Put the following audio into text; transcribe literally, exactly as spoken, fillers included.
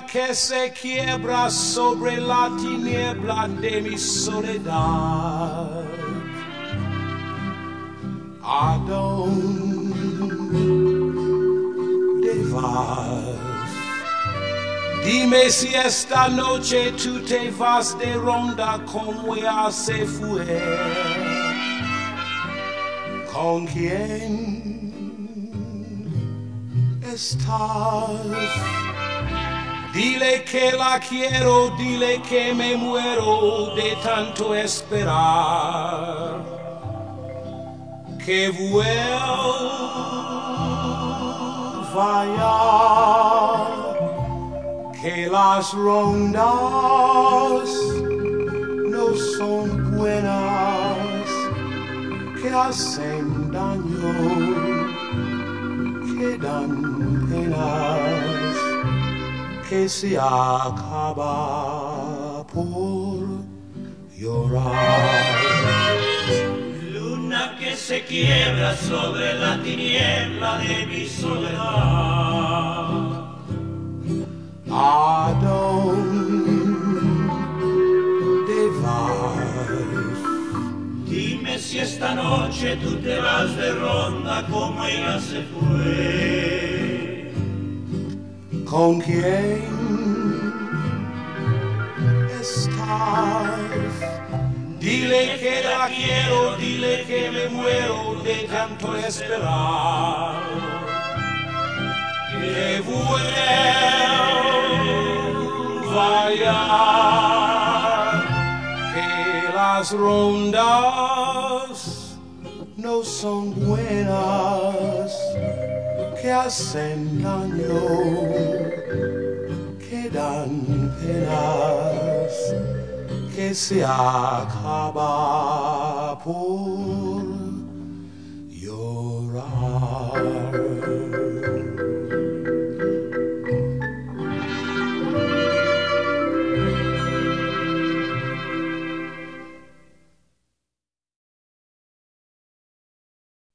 que se quiebra sobre la tiniebla de mi soledad. ¿A dónde vas? Dime si esta noche tú te vas de ronda como ella se fue. ¿Con quién estás? Dile que la quiero, dile que me muero de tanto esperar. Que vuelva ya, que las rondas no son buenas, que hacen daño, que dan penas, que se acaba por llorar. Luna que se quiebra sobre la tiniebla de mi soledad. ¿A dónde vas? Dime si esta noche tú te vas de ronda como ella se fue. ¿Con quién estás? Dile que la quiero, dile que me muero de tanto esperar. Que vuelva ya, que las rondas no son buenas, que hacen daño, que dan penas, que se acaba por